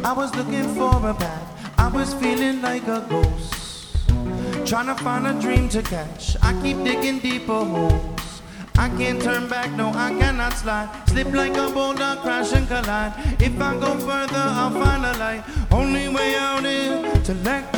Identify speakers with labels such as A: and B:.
A: I was looking for a path. I was feeling like a ghost, trying to find a dream to catch. I keep digging deeper holes. I can't turn back, no, I cannot slide. Slip like a boulder, crash and collide. If I go further, I'll find a light. Only way out is to let go.